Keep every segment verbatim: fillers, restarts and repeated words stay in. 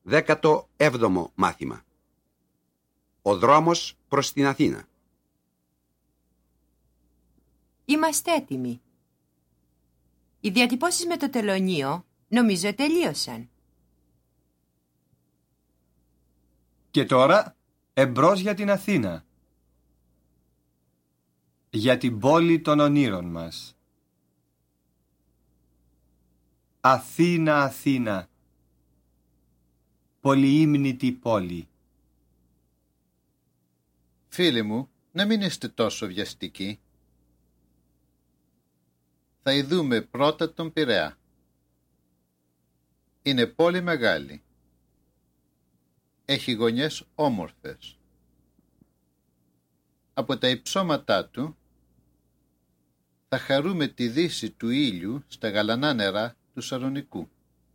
Δέκατο έβδομο μάθημα. Ο δρόμος προς την Αθήνα. Είμαστε έτοιμοι. Οι διατυπώσεις με το τελωνείο νομίζω τελείωσαν. Και τώρα εμπρός για την Αθήνα. Για την πόλη των ονείρων μας. Αθήνα, Αθήνα, πολυήμνητη πόλη. Φίλοι μου, να μην είστε τόσο βιαστικοί. Θα ειδούμε πρώτα τον Πειραιά. Είναι πόλη μεγάλη. Έχει γωνιές όμορφες. Από τα υψώματά του θα χαρούμε τη δύση του ήλιου στα γαλανά νερά του Σαλονικού.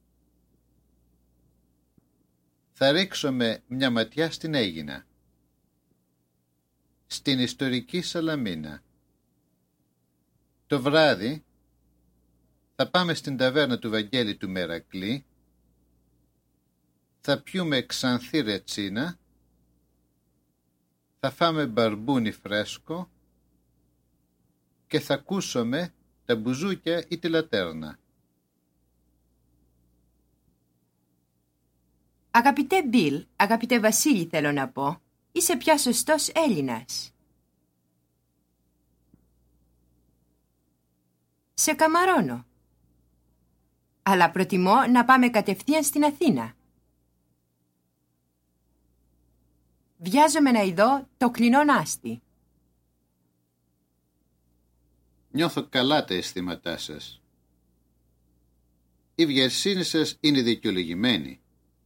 Θα ρίξουμε μια ματιά στην Αίγινα, στην ιστορική Σαλαμίνα. Το βράδυ θα πάμε στην ταβέρνα του Βαγγέλη του Μερακλή, θα πιούμε ξανθή ρετσίνα, θα φάμε μπαρμπούνι φρέσκο και θα ακούσουμε τα μπουζούκια ή τη λατέρνα. Αγαπητέ Μπιλ, αγαπητέ Βασίλη θέλω να πω, είσαι πια σωστός Έλληνας. Σε καμαρώνω. Αλλά προτιμώ να πάμε κατευθείαν στην Αθήνα. Βιάζομαι να ειδώ το κλινόν άστι. Νιώθω καλά τα αισθήματά σας. Η βιασύνη σας είναι δικαιολογημένη.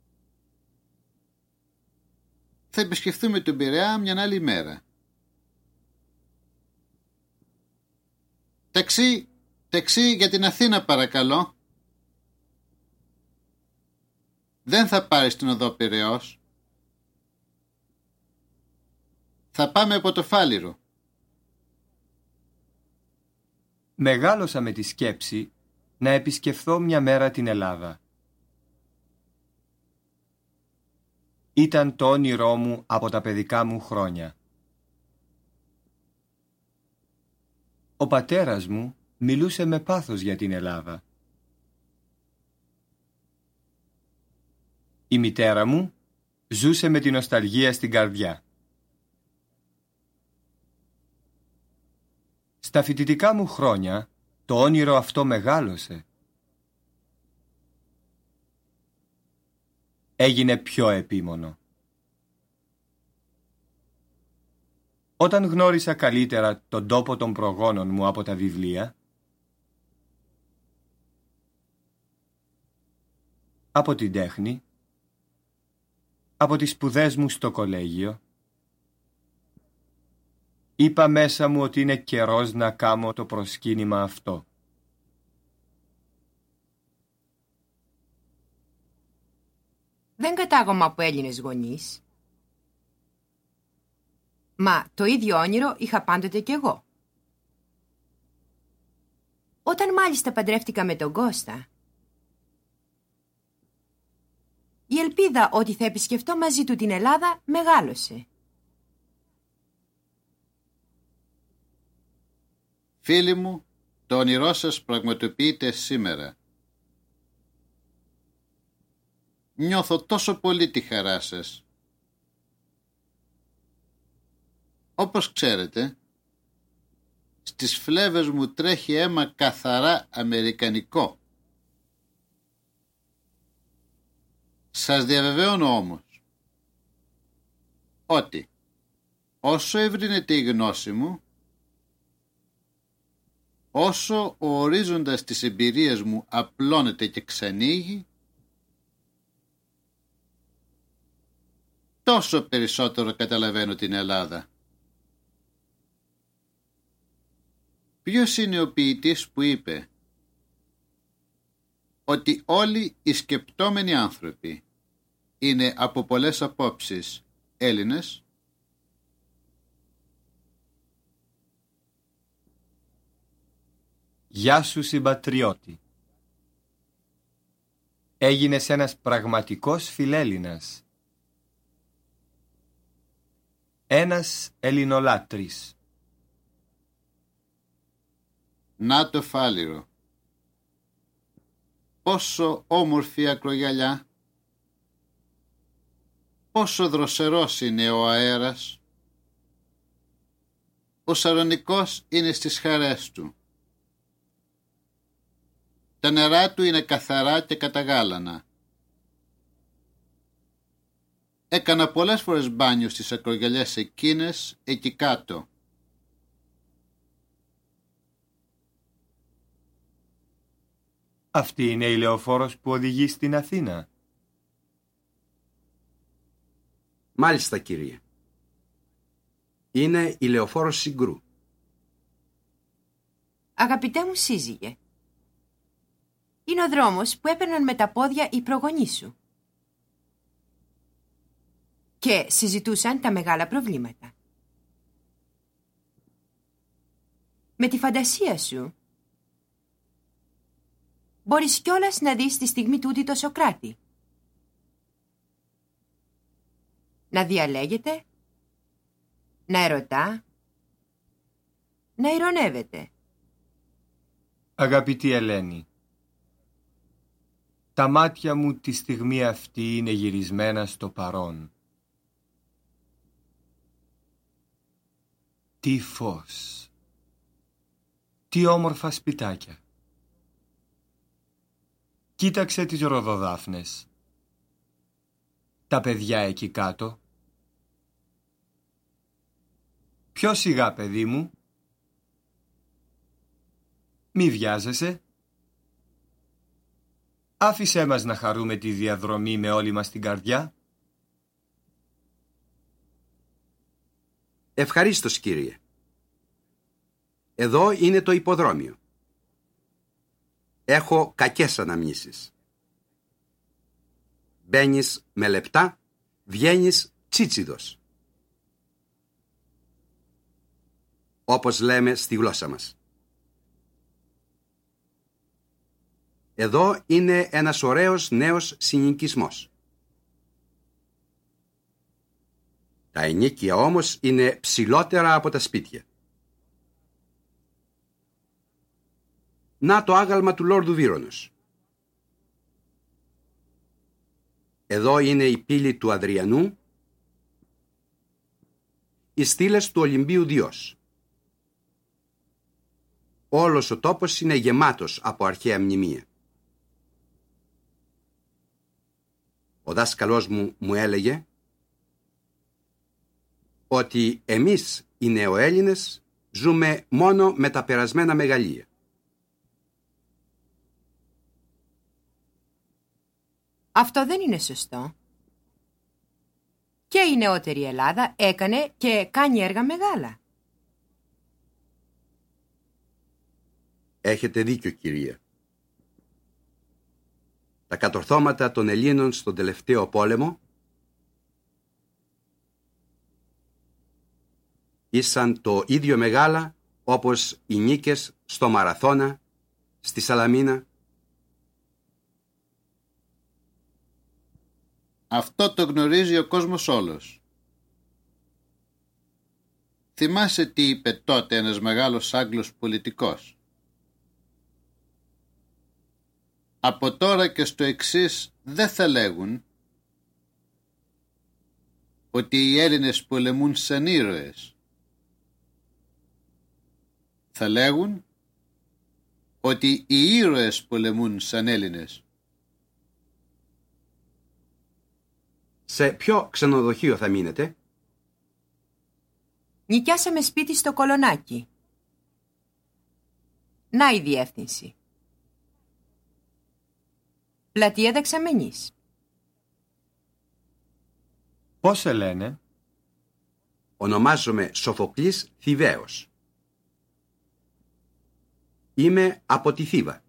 Θα επισκεφθούμε τον Πειραιά μια άλλη μέρα. Ταξί, ταξί για την Αθήνα παρακαλώ. Δεν θα πάρεις την οδό Πειραιώς. Θα πάμε από το Φάληρο. Μεγάλωσα με τη σκέψη να επισκεφθώ μια μέρα την Ελλάδα. Ήταν το όνειρό μου από τα παιδικά μου χρόνια. Ο πατέρας μου μιλούσε με πάθος για την Ελλάδα. Η μητέρα μου ζούσε με την νοσταλγία στην καρδιά. Στα φοιτητικά μου χρόνια το όνειρο αυτό μεγάλωσε. Έγινε πιο επίμονο. Όταν γνώρισα καλύτερα τον τόπο των προγόνων μου από τα βιβλία, από την τέχνη, από τις σπουδές μου στο κολέγιο, είπα μέσα μου ότι είναι καιρός να κάμω το προσκύνημα αυτό. Δεν κατάγομαι από Έλληνες γονείς. Μα το ίδιο όνειρο είχα πάντοτε κι εγώ. Όταν μάλιστα παντρεύτηκα με τον Κώστα, η ελπίδα ότι θα επισκεφτώ μαζί του την Ελλάδα μεγάλωσε. Φίλοι μου, το όνειρό σας πραγματοποιείται σήμερα. Νιώθω τόσο πολύ τη χαρά σας. Όπως ξέρετε, στις φλέβες μου τρέχει αίμα καθαρά αμερικανικό. Σας διαβεβαιώνω όμως ότι όσο ευρύνεται η γνώση μου, όσο ο ορίζοντας της εμπειρίας μου απλώνεται και ξανοίγει, τόσο περισσότερο καταλαβαίνω την Ελλάδα. Ποιος είναι ο ποιητής που είπε ότι όλοι οι σκεπτόμενοι άνθρωποι είναι από πολλές απόψεις Έλληνες? Γεια σου συμπατριώτη. Έγινες ένας πραγματικός φιλέλληνας. Ένας Ελληνολάτρης. Να το φάληρο. Πόσο όμορφη ακρογιαλιά. Πόσο δροσερός είναι ο αέρας. Ο Σαρονικός είναι στις χαρές του. Τα νερά του είναι καθαρά και καταγάλανα. Έκανα πολλές φορές μπάνιο στις ακρογιαλιές εκείνες εκεί κάτω. Αυτή είναι η λεωφόρος που οδηγεί στην Αθήνα. Μάλιστα, κύριε. Είναι η λεωφόρος Συγκρού. Αγαπητέ μου σύζυγε, είναι ο δρόμος που έπαιρναν με τα πόδια οι προγονείς σου και συζητούσαν τα μεγάλα προβλήματα. Με τη φαντασία σου μπορείς κιόλας να δεις τη στιγμή τούτη το Σωκράτη. Να διαλέγεται, να ερωτά, να ειρωνεύεται. Αγαπητή Ελένη, τα μάτια μου τη στιγμή αυτή είναι γυρισμένα στο παρόν. Τι φως, τι όμορφα σπιτάκια. Κοίταξε τις ροδοδάφνες, τα παιδιά εκεί κάτω. Πιο σιγά, παιδί μου. Μη βιάζεσαι. Άφησέ μας να χαρούμε τη διαδρομή με όλη μας την καρδιά. Ευχαρίστως, κύριε. Εδώ είναι το υποδρόμιο. Έχω κακές αναμνήσεις. Μπαίνεις με λεπτά, βγαίνεις τσίτσιδος. Όπως λέμε στη γλώσσα μας. Εδώ είναι ένας ωραίος νέος συνοικισμός. Τα ενοίκια όμως είναι ψηλότερα από τα σπίτια. Να το άγαλμα του Λόρδου Βύρονος. Εδώ είναι η πύλη του Αδριανού, οι στήλες του Ολυμπίου Διός. Όλος ο τόπος είναι γεμάτος από αρχαία μνημεία. Ο δάσκαλός μου μου έλεγε ότι εμείς οι νεοέλληνες ζούμε μόνο με τα περασμένα μεγαλεία. Αυτό δεν είναι σωστό. Και η νεότερη Ελλάδα έκανε και κάνει έργα μεγάλα. Έχετε δίκιο, κυρία. Τα κατορθώματα των Ελλήνων στον τελευταίο πόλεμο ήσαν το ίδιο μεγάλα όπως οι νίκες στο Μαραθώνα, στη Σαλαμίνα. Αυτό το γνωρίζει ο κόσμος όλος. Θυμάσαι τι είπε τότε ένας μεγάλος Άγγλος πολιτικός. Από τώρα και στο εξής δεν θα λέγουν ότι οι Έλληνες πολεμούν σαν ήρωες. Θα λέγουν ότι οι ήρωες πολεμούν σαν Έλληνες. Σε ποιο ξενοδοχείο θα μείνετε? Νοικιάσαμε σπίτι στο Κολονάκι. Να η διεύθυνση. Πλατεία Δεξαμενής. Πώς σε λένε? Ονομάζομαι Σοφοκλής Θηβαίος. Είμαι από τη Θήβα.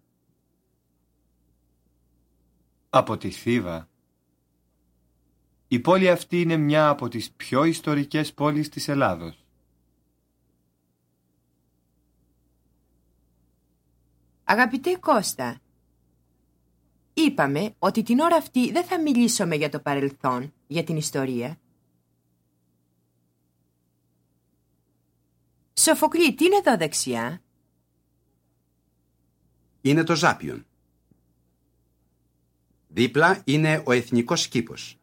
Από τη Θήβα. Η πόλη αυτή είναι μια από τις πιο ιστορικές πόλεις της Ελλάδος. Αγαπητέ Κώστα, Είπαμε ότι την ώρα αυτή δεν θα μιλήσουμε για το παρελθόν, για την ιστορία. Σοφοκλή, τι είναι εδώ δεξιά? Είναι το Ζάπιον. Δίπλα είναι ο εθνικός κήπος.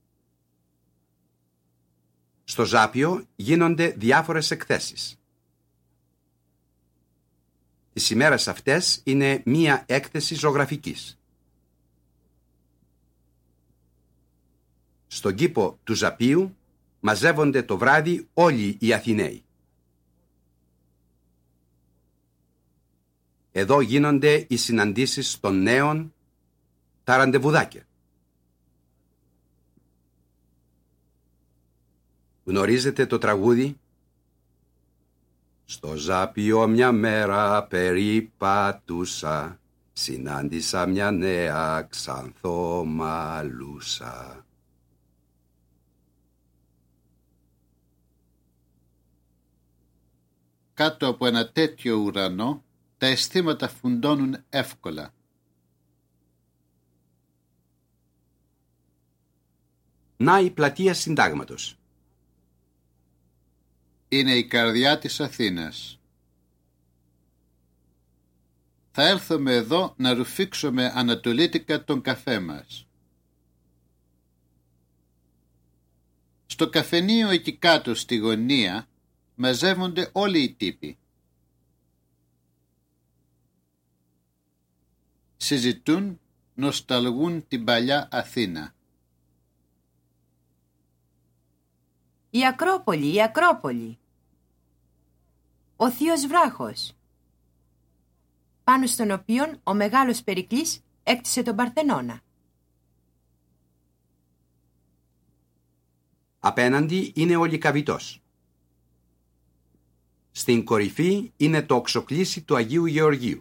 Στο Ζάπιο γίνονται διάφορες εκθέσεις. Τις ημέρες αυτές είναι μία έκθεση ζωγραφικής. Στον κήπο του Ζαπίου μαζεύονται το βράδυ όλοι οι Αθηναίοι. Εδώ γίνονται οι συναντήσεις των νέων, τα ραντεβουδάκια. Γνωρίζετε το τραγούδι? Στο Ζάπιο μια μέρα περίπατουσα, συνάντησα μια νέα ξανθομαλούσα. Κάτω από ένα τέτοιο ουρανό, τα αισθήματα φουντώνουν εύκολα. Να η πλατεία Συντάγματος. Είναι η καρδιά της Αθήνας. Θα έλθουμε εδώ να ρουφήξουμε ανατολίτικα τον καφέ μας. Στο καφενείο εκεί κάτω στη γωνία μαζεύονται όλοι οι τύποι. Συζητούν, νοσταλγούν την παλιά Αθήνα. Η Ακρόπολη, η Ακρόπολη. Ο Θείος Βράχος, πάνω στον οποίον ο μεγάλος Περικλής έκτισε τον Παρθενώνα. Απέναντι είναι ο Λυκαβητός. Στην κορυφή είναι το οξοκλήσι του Αγίου Γεωργίου.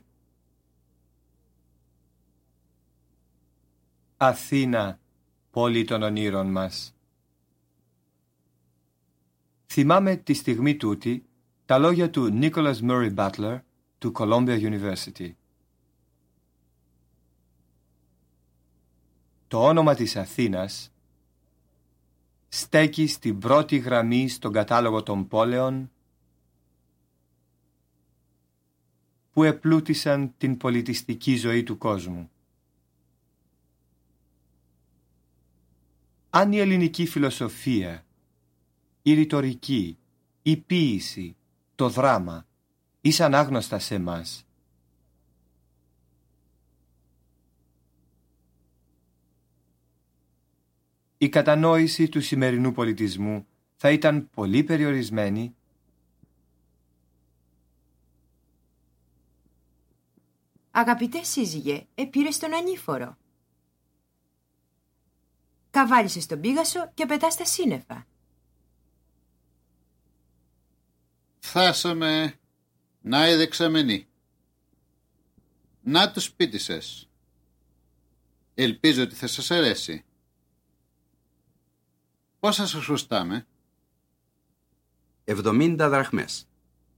Αθήνα, πόλη των ονείρων μας. Θυμάμαι τη στιγμή τούτη τα λόγια του Nicholas Murray Butler του Columbia University. Το όνομα της Αθήνας στέκει στην πρώτη γραμμή στον κατάλογο των πόλεων που επλούτησαν την πολιτιστική ζωή του κόσμου. Αν η ελληνική φιλοσοφία, η ρητορική, η ποίηση, το δράμα ήσαν άγνωστα σε μας, η κατανόηση του σημερινού πολιτισμού θα ήταν πολύ περιορισμένη Αγαπητέ σύζυγε, επήρες τον ανήφορο. Καβάλισες στον Πίγασο και πετάς τα σύννεφα. Φτάσαμε, να η δεξαμενή. Να το σπίτι σας. Ελπίζω ότι θα σας αρέσει. Πόσα σας χρωστάμε? εβδομήντα δραχμές.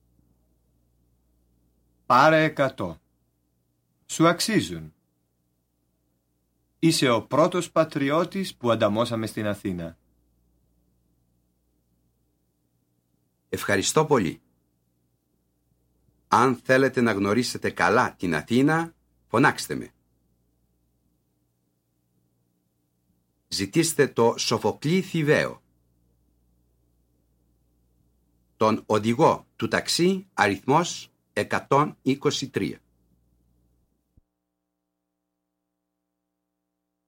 Πάρε εκατό. Σου αξίζουν. Είσαι ο πρώτος πατριώτης που ανταμώσαμε στην Αθήνα. Ευχαριστώ πολύ. Αν θέλετε να γνωρίσετε καλά την Αθήνα, φωνάξτε με. Ζητήστε το Σοφοκλή Θηβαίο, τον οδηγό του ταξί αριθμός εκατόν είκοσι τρία.